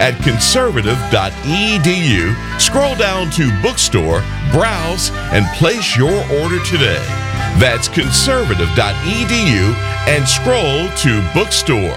at conservative.edu. Scroll down to Bookstore, browse, and place your order today. That's conservative.edu and scroll to Bookstore.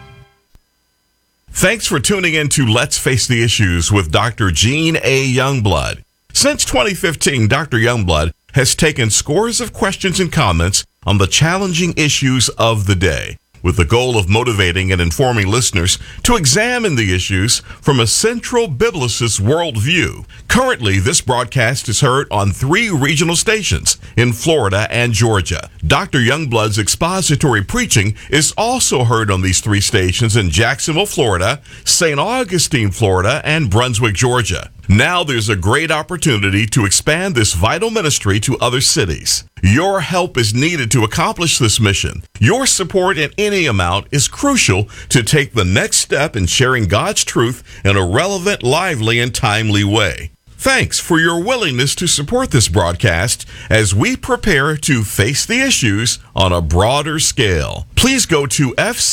Thanks for tuning in to Let's Face the Issues with Dr. Gene A. Youngblood. Since 2015, Dr. Youngblood has taken scores of questions and comments on the challenging issues of the day, with the goal of motivating and informing listeners to examine the issues from a central biblicist worldview. Currently, this broadcast is heard on 3 regional stations in Florida and Georgia. Dr. Youngblood's expository preaching is also heard on these 3 stations in Jacksonville, Florida, St. Augustine, Florida, and Brunswick, Georgia. Now there's a great opportunity to expand this vital ministry to other cities. Your help is needed to accomplish this mission. Your support in any amount is crucial to take the next step in sharing God's truth in a relevant, lively, and timely way. Thanks for your willingness to support this broadcast as we prepare to face the issues on a broader scale. Please go to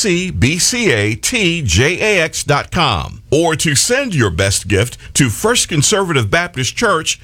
fcbcatjax.com or to send your best gift to First Conservative Baptist Church,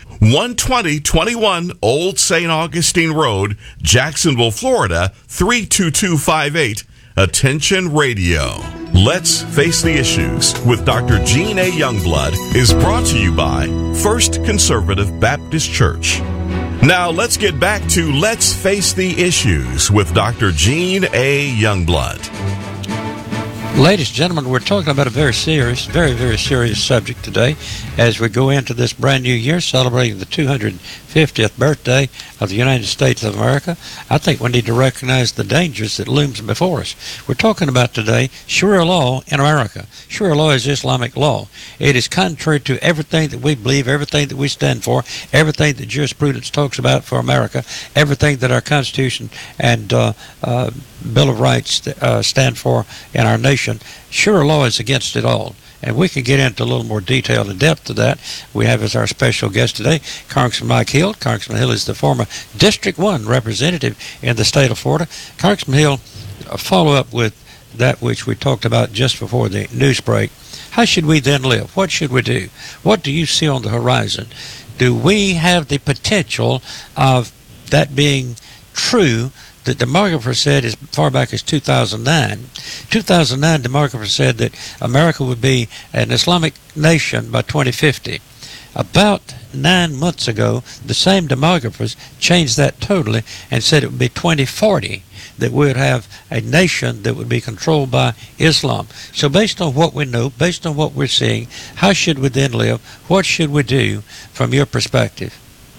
12021 Old St. Augustine Road, Jacksonville, Florida, 32258. Attention Radio. Let's Face the Issues with Dr. Gene A. Youngblood is brought to you by First Conservative Baptist Church. Now let's get back to Let's Face the Issues with Dr. Gene A. Youngblood. Ladies and gentlemen, we're talking about a very serious, very serious subject today as we go into this brand new year celebrating the 250th birthday of the United States of America. I think we need to recognize the dangers that looms before us. We're talking about today Sharia law in America. Sharia law is Islamic law. It is contrary to everything that we believe, everything that we stand for, everything that jurisprudence talks about for America, everything that our Constitution and Bill of Rights stand for in our nation. Sharia law is against it all. And we can get into a little more detail and depth to that. We have as our special guest today, Congressman Mike Hill. Congressman Hill is the former District 1 representative in the state of Florida. Congressman Hill, follow up with that which we talked about just before the news break. How should we then live? What should we do? What do you see on the horizon? Do we have the potential of that being true? The demographer said as far back as 2009, demographer said that America would be an Islamic nation by 2050. About 9 months ago, the same demographers changed that totally and said it would be 2040 that we would have a nation that would be controlled by Islam. So based on what we know, based on what we're seeing, how should we then live? What should we do from your perspective?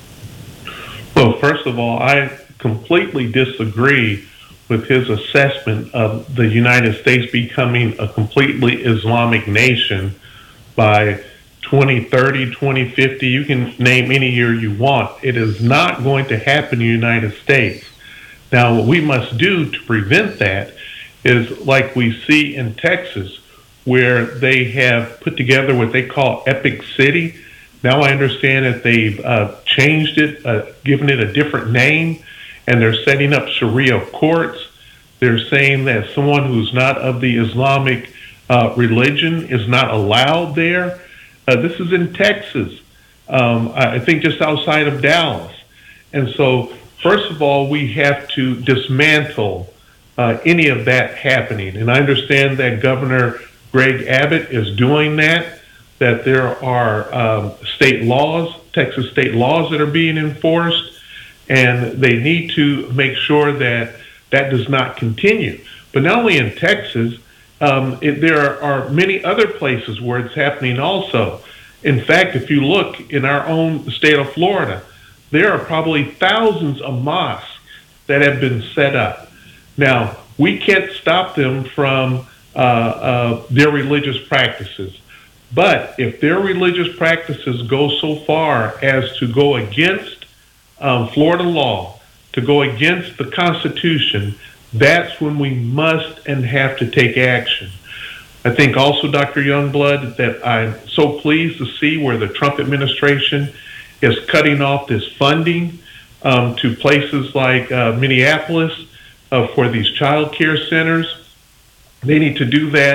Well, first of all, I completely disagree with his assessment of the United States becoming a completely Islamic nation by 2030, 2050. You can name any year you want. It is not going to happen in the United States. Now, what we must do to prevent that is like we see in Texas, where they have put together what they call Epic City. Now I understand that they've changed it, given it a different name, and they're setting up Sharia courts. They're saying that someone who's not of the Islamic religion is not allowed there. This is in Texas, I think just outside of Dallas. And so, first of all, we have to dismantle any of that happening. And I understand that Governor Greg Abbott is doing that there are state laws, Texas state laws that are being enforced, and they need to make sure that that does not continue. But not only in Texas, there are many other places where it's happening also. In fact, if you look in our own state of Florida, there are probably thousands of mosques that have been set up. Now, we can't stop them from their religious practices. But if their religious practices go so far as to go against Florida law, to go against the Constitution, that's when we must and have to take action. I think also, Dr. Youngblood, that I'm so pleased to see where the Trump administration is cutting off this funding to places like Minneapolis for these child care centers. They need to do that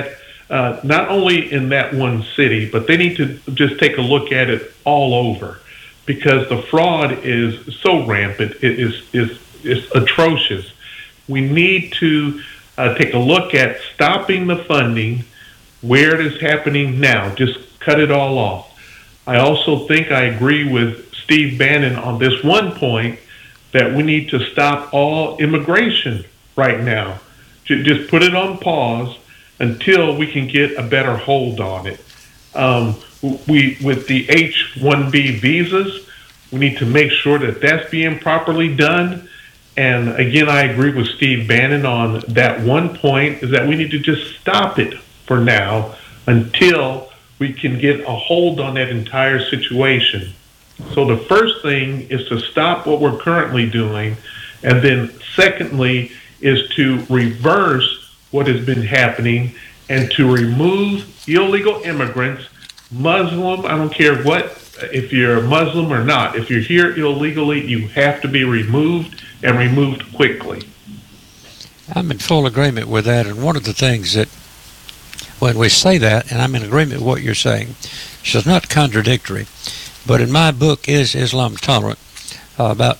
not only in that one city, but they need to just take a look at it all over, because the fraud is so rampant. It is atrocious. We need to take a look at stopping the funding where it is happening now. Just cut it all off. I also think I agree with Steve Bannon on this one point, that we need to stop all immigration right now. Just put it on pause until we can get a better hold on it. With the H-1B visas, we need to make sure that that's being properly done. And again, I agree with Steve Bannon on that one point, is that we need to just stop it for now until we can get a hold on that entire situation. So the first thing is to stop what we're currently doing, and then secondly is to reverse what has been happening and to remove illegal immigrants, Muslim, I don't care what, if you're a Muslim or not. If you're here illegally, you have to be removed, and removed quickly. I'm in full agreement with that, and one of the things that, when we say that, and I'm in agreement with what you're saying, it's not contradictory, but in my book, Is Islam Tolerant?, about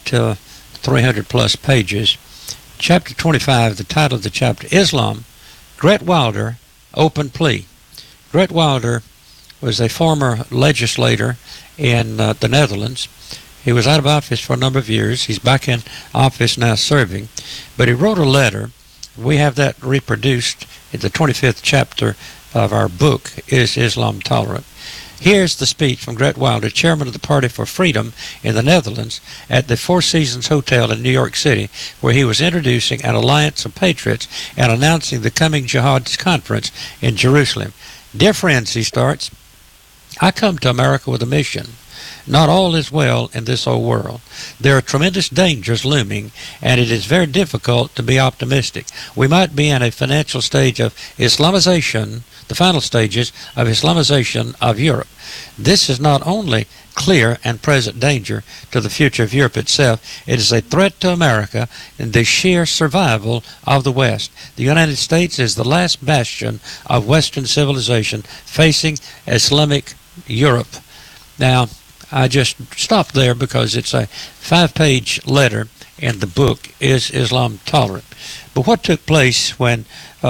300 plus pages, chapter 25, the title of the chapter, Islam, Geert Wilder, Open Plea. Geert Wilder was a former legislator in the Netherlands. He was out of office for a number of years. He's back in office now serving. But he wrote a letter. We have that reproduced in the 25th chapter of our book, Is Islam Tolerant? Here's the speech from Geert Wilder, chairman of the Party for Freedom in the Netherlands, at the Four Seasons Hotel in New York City, where he was introducing an alliance of patriots and announcing the coming Jihad conference in Jerusalem. Dear friends, he starts, I come to America with a mission. Not all is well in this old world. There are tremendous dangers looming, and it is very difficult to be optimistic. We might be in a financial stage of Islamization, the final stages of Islamization of Europe. This is not only clear and present danger to the future of Europe itself, it is a threat to America and the sheer survival of the West. The United States is the last bastion of Western civilization facing Islamic Europe. Now, I just stopped there because it's a 5-page letter in the book, Is Islam Tolerant? But what took place when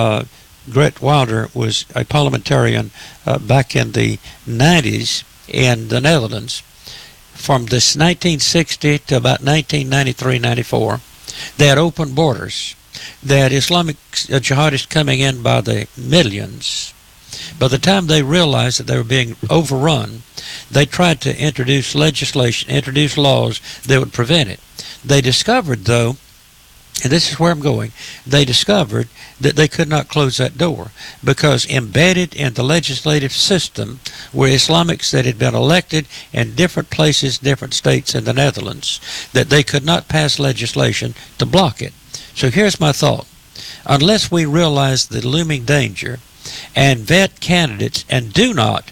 Geert Wilder was a parliamentarian back in the 90s in the Netherlands, from this 1960 to about 1993-94, they had open borders. They had Islamic jihadists coming in by the millions. By the time they realized that they were being overrun, they tried to introduce legislation, introduce laws that would prevent it. They discovered, though, and this is where I'm going, they discovered that they could not close that door, because embedded in the legislative system were Islamics that had been elected in different places, different states in the Netherlands, that they could not pass legislation to block it. So here's my thought. Unless we realize the looming danger and vet candidates, and do not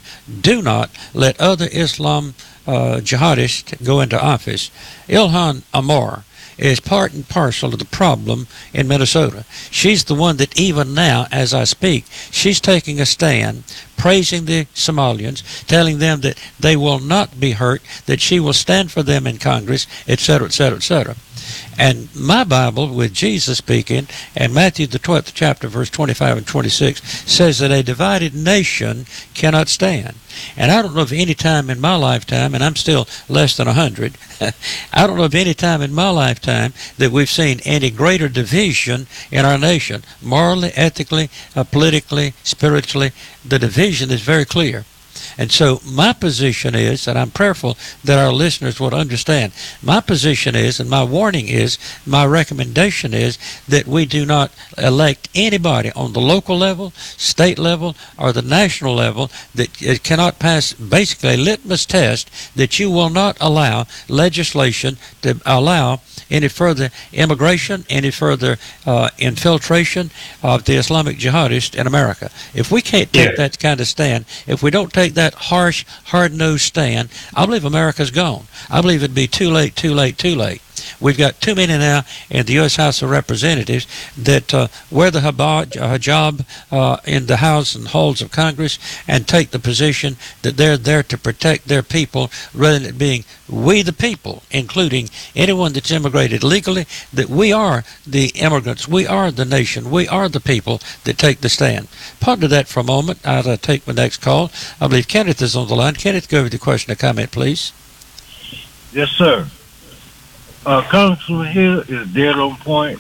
let other Islam jihadists go into office, Ilhan Omar is part and parcel of the problem in Minnesota. She's the one that even now, as I speak, she's taking a stand, praising the Somalians, telling them that they will not be hurt, that she will stand for them in Congress, etc., etc., etc. And my Bible, with Jesus speaking, and Matthew the 12th chapter, verse 25 and 26, says that a divided nation cannot stand. And I don't know of any time in my lifetime, and I'm still less than 100, I don't know of any time in my lifetime that we've seen any greater division in our nation, morally, ethically, politically, spiritually. The division is very clear. And so my position is, and I'm prayerful that our listeners would understand, my position is, and my warning is, my recommendation is, that we do not elect anybody on the local level, state level, or the national level that cannot pass basically a litmus test that you will not allow legislation to allow any further immigration, any further infiltration of the Islamic jihadists in America. If we can't take that kind of stand, if we don't take that harsh, hard-nosed stand, I believe America's gone. I believe it'd be too late, too late, too late. We've got too many now in the U.S. House of Representatives that wear the hijab in the House and halls of Congress and take the position that they're there to protect their people rather than it being we the people, including anyone that's immigrated legally, that we are the immigrants, we are the nation, we are the people that take the stand. Ponder that for a moment. I'll take my next call. I believe Kenneth is on the line. Kenneth, go with your question or comment, please. Yes, sir. Congressman Hill is dead on point.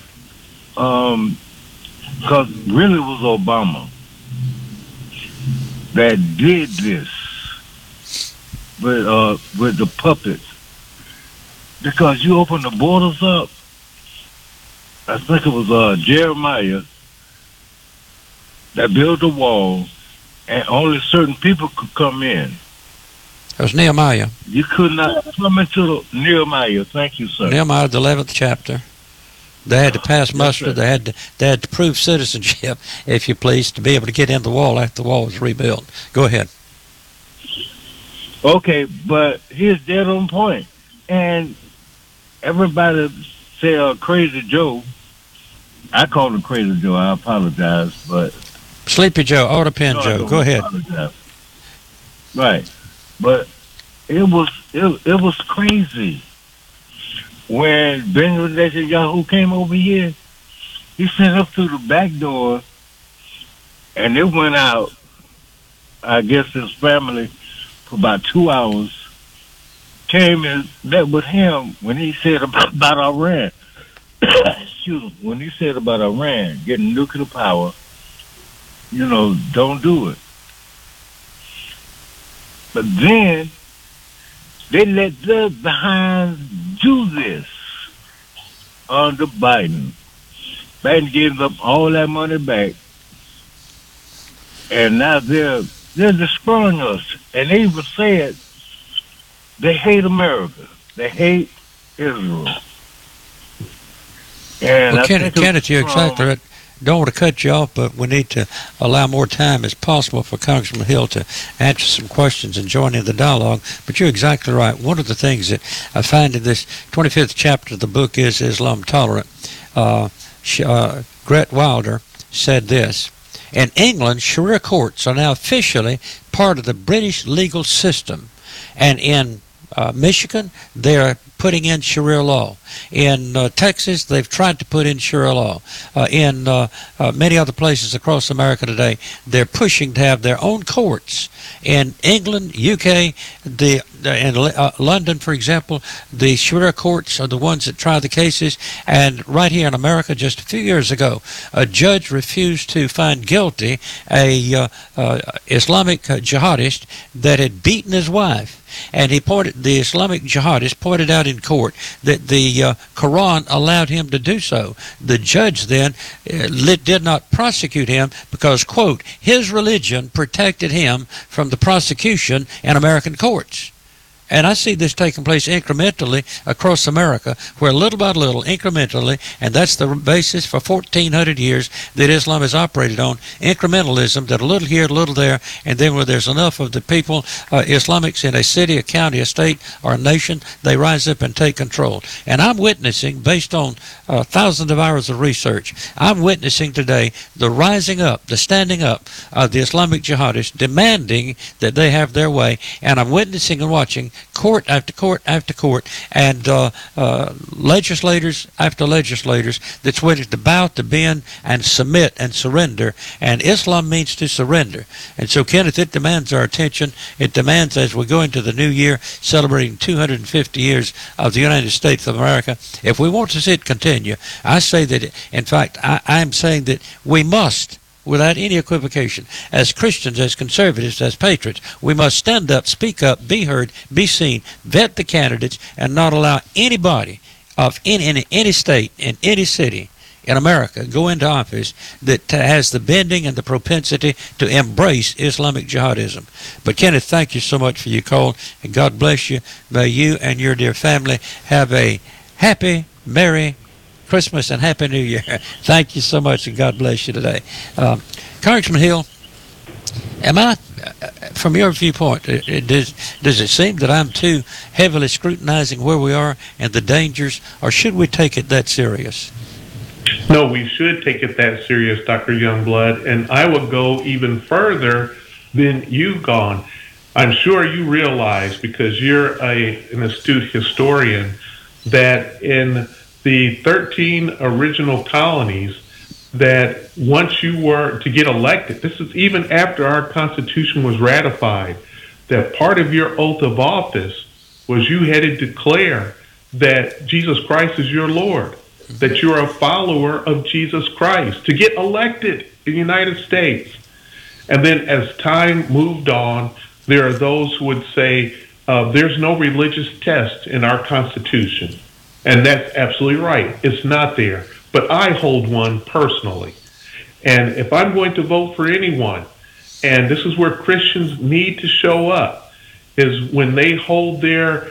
Because really it was Obama that did this with the puppets. Because you open the borders up, I think it was Jeremiah that built the wall, and only certain people could come in. It was Nehemiah. You could not come into the Nehemiah. Thank you, sir. Nehemiah, the 11th chapter. They had to pass muster. Yes, they had to prove citizenship, if you please, to be able to get in the wall after the wall was rebuilt. Go ahead. Okay, but he's dead on point. And everybody say Crazy Joe. I call him Crazy Joe. I apologize, but Sleepy Joe, Autopen Joe. Go ahead. Apologize. Right, but it was crazy when Benjamin Netanyahu came over here. He sent up through the back door, and it went out. I guess his family for about 2 hours came and met with him when he said about Iran. Excuse me, when he said about Iran getting nuclear power, don't do it. But then they let the behinds do this under Biden. Biden gave them all that money back, and now they're destroying us. And they even said they hate America. They hate Israel. And well, Kenneth, you're exactly right. Don't want to cut you off, but we need to allow more time as possible for Congressman Hill to answer some questions and join in the dialogue. But you're exactly right. One of the things that I find in this 25th chapter of the book is Islam Tolerant. Gret Wilder said this: in England, Sharia courts are now officially part of the British legal system, and in Michigan, they're putting in Sharia law. In Texas, they've tried to put in Sharia law. In many other places across America today, they're pushing to have their own courts. In England, UK, in London, for example, the Sharia courts are the ones that try the cases. And right here in America, just a few years ago, a judge refused to find guilty a Islamic jihadist that had beaten his wife. And the Islamic jihadist pointed out in court that the Quran allowed him to do so. The judge then did not prosecute him because, quote, his religion protected him from the prosecution in American courts. And I see this taking place incrementally across America, where little by little, incrementally, and that's the basis for 1,400 years that Islam has operated on, incrementalism, that a little here, a little there, and then where there's enough of the people, Islamics in a city, a county, a state, or a nation, they rise up and take control. And I'm witnessing, based on thousands of hours of research, I'm witnessing today the rising up, the standing up of the Islamic jihadists, demanding that they have their way, and I'm witnessing and watching court after court after court, and legislators after legislators that's willing to bow, to bend, and submit and surrender. And Islam means to surrender. And so, Kenneth, it demands our attention. It demands, as we go into the new year, celebrating 250 years of the United States of America, if we want to see it continue, I say that, in fact, I'm saying that we must, without any equivocation, as Christians, as conservatives, as patriots, we must stand up, speak up, be heard, be seen, vet the candidates, and not allow anybody in any state, in any city in America go into office that has the bending and the propensity to embrace Islamic jihadism. But Kenneth, thank you so much for your call, and God bless you. May you and your dear family have a happy, merry Christmas and Happy New Year. Thank you so much, and God bless you today. Congressman Hill, am I, from your viewpoint, Does it seem that I'm too heavily scrutinizing where we are and the dangers, or should we take it that serious? No, we should take it that serious, Dr. Youngblood, and I would go even further than you've gone. I'm sure you realize, because you're an astute historian, that in the 13 original colonies, that once you were to get elected, this is even after our Constitution was ratified, that part of your oath of office was you had to declare that Jesus Christ is your Lord, that you're a follower of Jesus Christ to get elected in the United States. And then as time moved on, there are those who would say there's no religious test in our Constitution. And that's absolutely right. It's not there. But I hold one personally. And if I'm going to vote for anyone, and this is where Christians need to show up, is when they hold their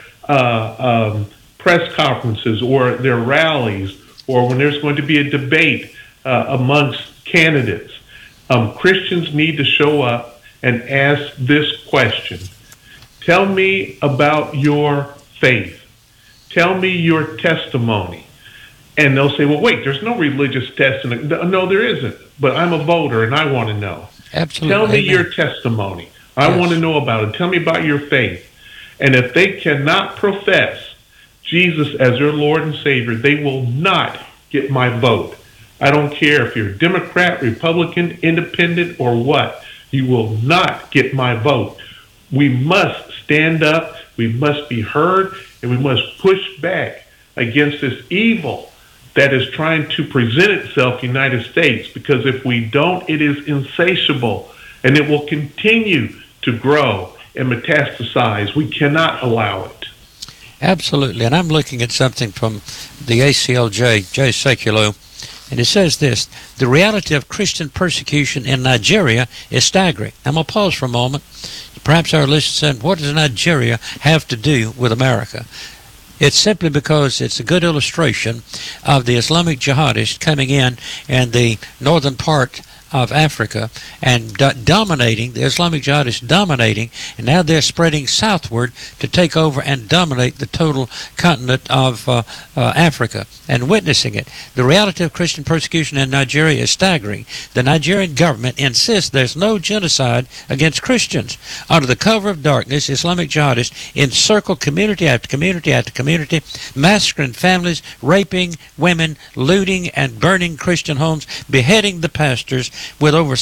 press conferences or their rallies, or when there's going to be a debate amongst candidates. Christians need to show up and ask this question. Tell me about your faith. Tell me your testimony. And they'll say, well, wait, there's no religious test. No, there isn't. But I'm a voter and I want to know. Absolutely. Tell me Amen. your testimony. I want to know about it. Tell me about your faith. And if they cannot profess Jesus as their Lord and Savior, they will not get my vote. I don't care if you're Democrat, Republican, Independent, or what. You will not get my vote. We must stand up, we must be heard, and we must push back against this evil that is trying to present itself in the United States, because if we don't, it is insatiable, and it will continue to grow and metastasize. We cannot allow it. Absolutely. And I'm looking at something from the ACLJ, Jay Sekulow, and it says this: the reality of Christian persecution in Nigeria is staggering. I'm going to pause for a moment. Perhaps our listeners said, what does Nigeria have to do with America? It's simply because it's a good illustration of the Islamic jihadists coming in the northern part of Africa and dominating, the Islamic jihadists dominating, and now they're spreading southward to take over and dominate the total continent of Africa and witnessing it. The reality of Christian persecution in Nigeria is staggering. The Nigerian government insists there's no genocide against Christians. Under the cover of darkness, Islamic jihadists encircle community after community after community, massacring families, raping women, looting and burning Christian homes, beheading the pastors, with over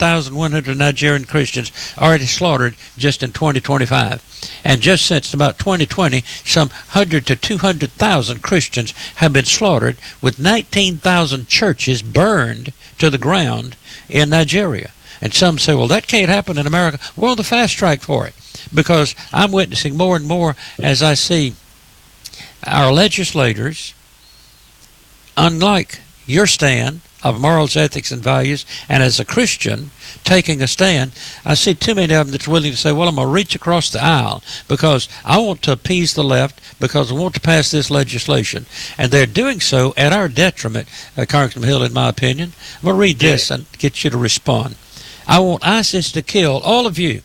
7,100 Nigerian Christians already slaughtered just in 2025. And just since about 2020, some 100 to 200,000 Christians have been slaughtered, with 19,000 churches burned to the ground in Nigeria. And some say, well, that can't happen in America. We're on the fast track for it, because I'm witnessing more and more as I see our legislators, unlike your stand of morals, ethics, and values, and as a Christian taking a stand, I see too many of them that's willing to say, well, I'm going to reach across the aisle because I want to appease the left, because I want to pass this legislation. And they're doing so at our detriment, Congressman Hill, in my opinion. I'm going to read this and get you to respond. I want ISIS to kill all of you,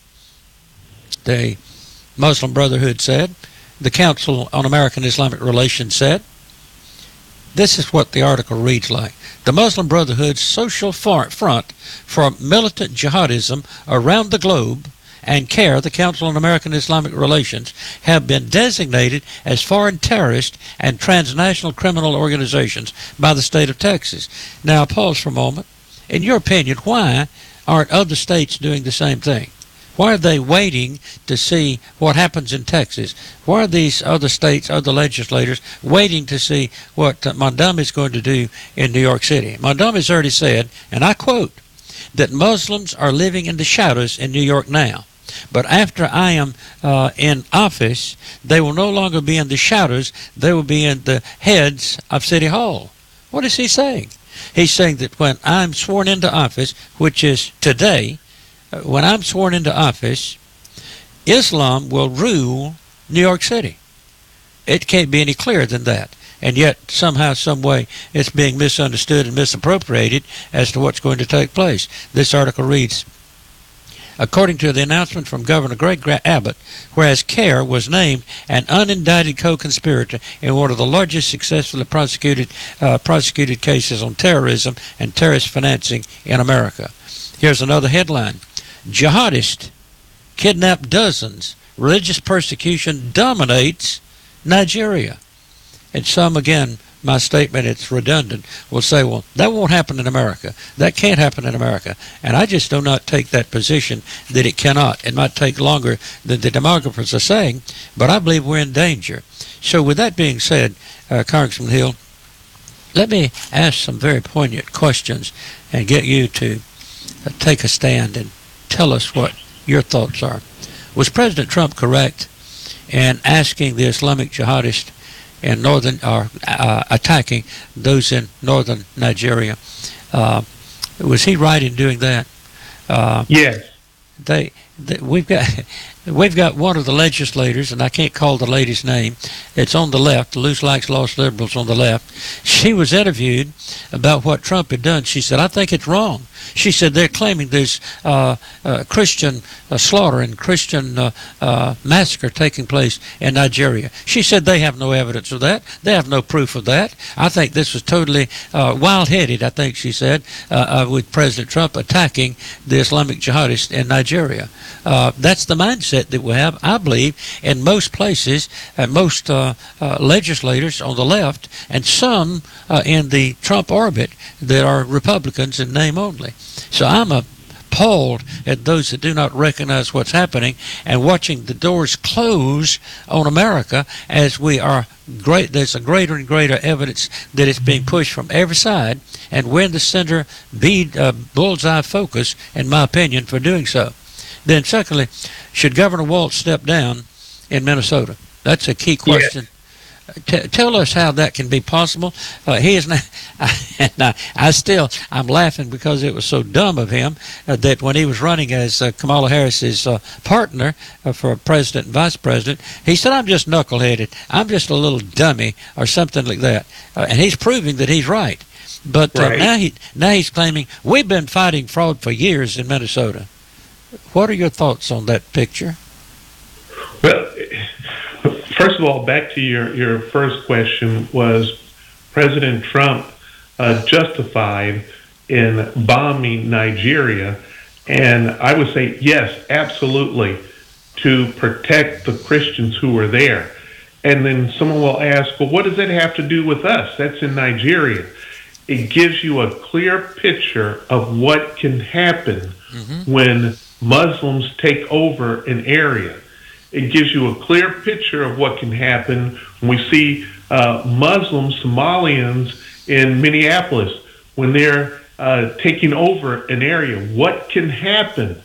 the Muslim Brotherhood said. The Council on American Islamic Relations said. This is what the article reads like. The Muslim Brotherhood's social front for militant jihadism around the globe and CARE, the Council on American Islamic Relations, have been designated as foreign terrorist and transnational criminal organizations by the state of Texas. Now, pause for a moment. In your opinion, why aren't other states doing the same thing? Why are they waiting to see what happens in Texas? Why are these other states, other legislators, waiting to see what Mondami's going to do in New York City? Mondami's already said, and I quote, that Muslims are living in the shadows in New York now. But after I am in office, they will no longer be in the shadows. They will be in the heads of City Hall. What is he saying? He's saying that when I'm sworn into office, which is today, when I'm sworn into office, Islam will rule New York City. It can't be any clearer than that. And yet, somehow, some way, it's being misunderstood and misappropriated as to what's going to take place. This article reads, according to the announcement from Governor Greg Abbott, whereas CARE was named an unindicted co-conspirator in one of the largest successfully prosecuted cases on terrorism and terrorist financing in America. Here's another headline. Jihadists kidnap dozens. Religious persecution dominates Nigeria. And some, again, my statement, it's redundant, will say, well, that won't happen in America. That can't happen in America. And I just do not take that position that it cannot. It might take longer than the demographers are saying, but I believe we're in danger. So with that being said, Congressman Hill, let me ask some very poignant questions and get you to take a stand and tell us what your thoughts are. Was President Trump correct in asking the Islamic jihadists in northern, or attacking those in northern Nigeria? Was he right in doing that? Yes. We've got one of the legislators, and I can't call the lady's name. It's on the left, Loose Likes Lost Liberals on the left. She was interviewed about what Trump had done. She said, I think it's wrong. She said they're claiming there's Christian slaughter and Christian massacre taking place in Nigeria. She said they have no evidence of that. They have no proof of that. I think this was totally wild-headed, I think she said, with President Trump attacking the Islamic jihadists in Nigeria. That's the mindset that we have, I believe, in most places, and most legislators on the left, and some in the Trump orbit that are Republicans in name only. So I'm appalled at those that do not recognize what's happening and watching the doors close on America as we are great. There's a greater and greater evidence that it's being pushed from every side, and we're in the center bullseye focus, in my opinion, for doing so. Then secondly, should Governor Walz step down in Minnesota? That's a key question. Yes. Tell us how that can be possible. He is not, I'm laughing because it was so dumb of him that when he was running as Kamala Harris's partner for president and vice president, he said, I'm just knuckleheaded. I'm just a little dummy or something like that. And he's proving that he's right. But right. Now he's claiming we've been fighting fraud for years in Minnesota. What are your thoughts on that picture? Well, first of all, back to your first question, was President Trump justified in bombing Nigeria? And I would say yes, absolutely, to protect the Christians who were there. And then someone will ask, well, what does that have to do with us? That's in Nigeria. It gives you a clear picture of what can happen when Muslims take over an area. It gives you a clear picture of what can happen when we see Muslim Somalians in Minneapolis, when they're taking over an area. What can happen?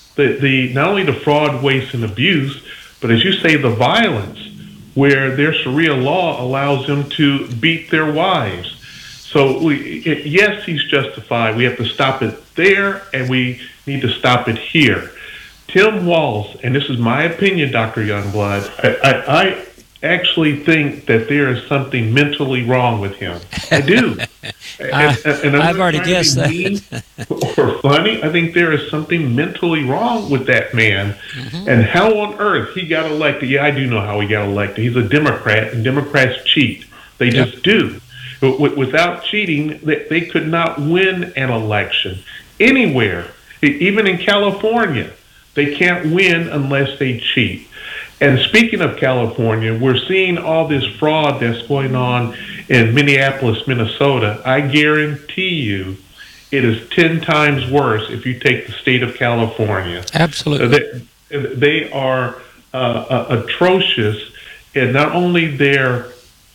Not only the fraud, waste, and abuse, but as you say, the violence, where their Sharia law allows them to beat their wives. So yes, he's justified. We have to stop it there, and we need to stop it here. Tim Walz, and this is my opinion, Dr. Youngblood, I actually think that there is something mentally wrong with him. I do. and I've already guessed that. Or funny, I think there is something mentally wrong with that man. And how on earth he got elected? Yeah, I do know how he got elected. He's a Democrat, and Democrats cheat. They just do. Without cheating, they could not win an election anywhere, even in California. They can't win unless they cheat. And speaking of California, we're seeing all this fraud that's going on in Minneapolis, Minnesota. I guarantee you it is 10 times worse if you take the state of California. Absolutely. They are atrocious in not only their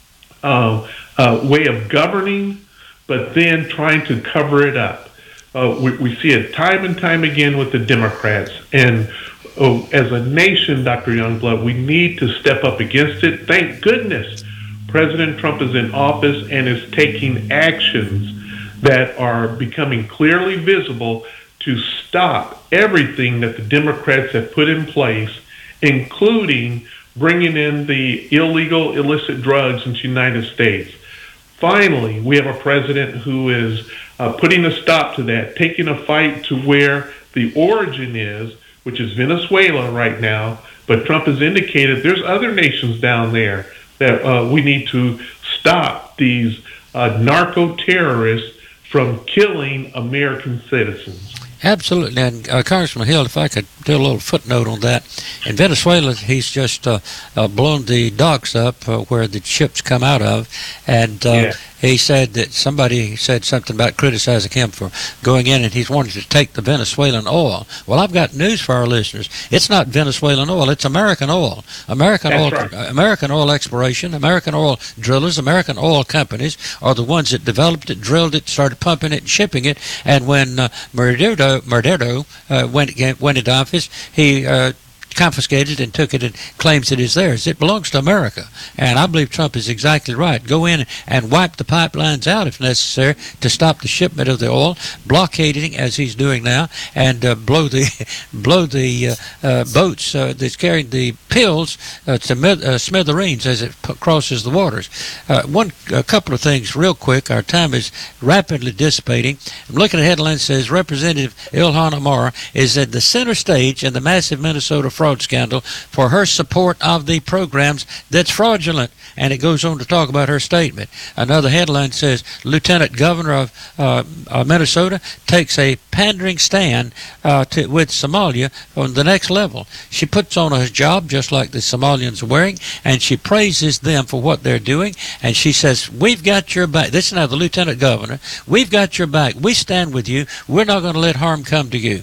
way of governing, but then trying to cover it up. We see it time and time again with the Democrats. And as a nation, Dr. Youngblood, we need to step up against it. Thank goodness President Trump is in office and is taking actions that are becoming clearly visible to stop everything that the Democrats have put in place, including bringing in the illegal, illicit drugs into the United States. Finally, we have a president who is putting a stop to that, taking a fight to where the origin is, which is Venezuela right now, but Trump has indicated there's other nations down there that we need to stop these narco-terrorists from killing American citizens. Absolutely. And Congressman Hill, if I could do a little footnote on that. In Venezuela, he's just blown the docks up where the ships come out of. And he said that somebody said something about criticizing him for going in, and he's wanted to take the Venezuelan oil. Well, I've got news for our listeners. It's not Venezuelan oil. It's American oil. American oil exploration, American oil drillers, American oil companies are the ones that developed it, drilled it, started pumping it, and shipping it. And when Maduro went into office, he confiscated and took it and claims it is theirs. It belongs to America. And I believe Trump is exactly right. Go in and wipe the pipelines out if necessary to stop the shipment of the oil, blockading as he's doing now, and blow the boats that's carrying the pills to smithereens as it crosses the waters. A couple of things real quick. Our time is rapidly dissipating. I'm looking at a headline that says Representative Ilhan Omar is at the center stage in the massive Minnesota fraud scandal for her support of the programs that's fraudulent. And it goes on to talk about her statement. Another headline says Lieutenant Governor of Minnesota takes a pandering stand with Somalia on the next level. She puts on a job just like the Somalians are wearing, and she praises them for what they're doing, and she says, we've got your back. This is now the Lieutenant Governor. We've got your back. We stand with you. We're not going to let harm come to you.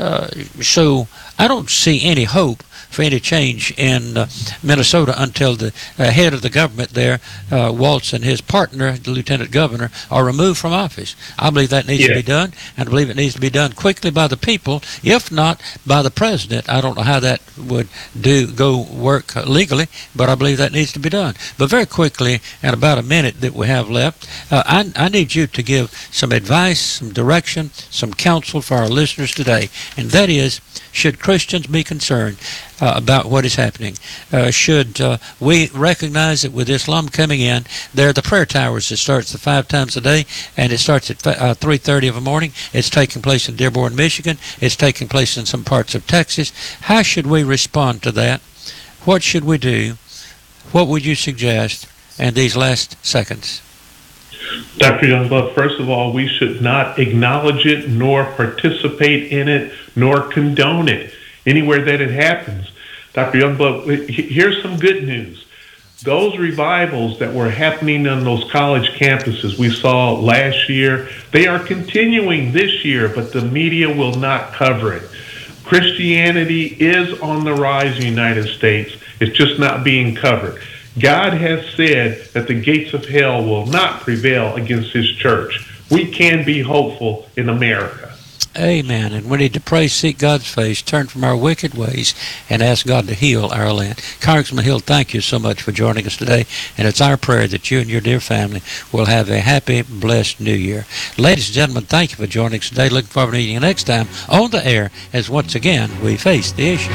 So I don't see any hope for any change in Minnesota until the head of the government there, Waltz, and his partner, the lieutenant governor, are removed from office. I believe that needs to be done, and I believe it needs to be done quickly by the people, if not by the president. I don't know how that would go work legally, but I believe that needs to be done. But very quickly, in about a minute that we have left, I need you to give some advice, some direction, some counsel for our listeners today, and that is, should Christians be concerned about what is happening? Should we recognize that with Islam coming in, there are the prayer towers that starts 5 times a day, and it starts at 3:30 in the morning. It's taking place in Dearborn, Michigan. It's taking place in some parts of Texas. How should we respond to that? What should we do? What would you suggest in these last seconds? Dr. Youngblood, first of all, we should not acknowledge it, nor participate in it, nor condone it anywhere that it happens. Dr. Youngblood, here's some good news. Those revivals that were happening on those college campuses we saw last year, they are continuing this year, but the media will not cover it. Christianity is on the rise in the United States. It's just not being covered. God has said that the gates of hell will not prevail against his church. We can be hopeful in America. Amen. And we need to pray, seek God's face, turn from our wicked ways, and ask God to heal our land. Congressman Hill, thank you so much for joining us today. And it's our prayer that you and your dear family will have a happy, blessed New Year. Ladies and gentlemen, thank you for joining us today. Looking forward to meeting you next time on the air as once again we face the issues.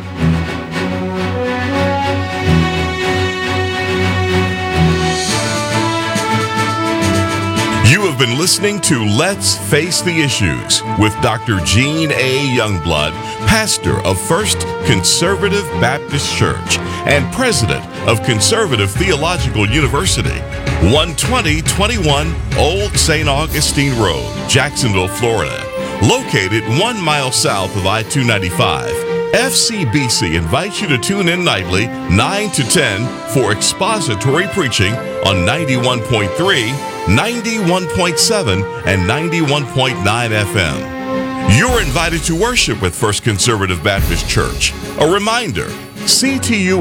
You have been listening to Let's Face the Issues with Dr. Gene A. Youngblood, pastor of First Conservative Baptist Church and president of Conservative Theological University, 12021 Old St. Augustine Road, Jacksonville, Florida. Located 1 mile south of I-295, FCBC invites you to tune in nightly, 9 to 10, for expository preaching on 91.3, 91.7, and 91.9 FM. You're invited to worship with First Conservative Baptist Church. A reminder, CTU